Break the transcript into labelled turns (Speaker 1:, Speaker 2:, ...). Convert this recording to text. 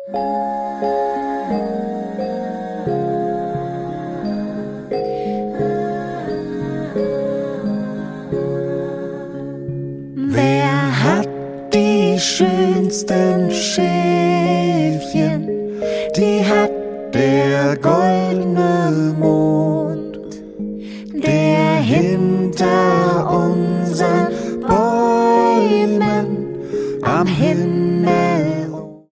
Speaker 1: Wer hat die schönsten Schäfchen? Die hat der goldene Mond, der hinter unseren Bäumen am Himmel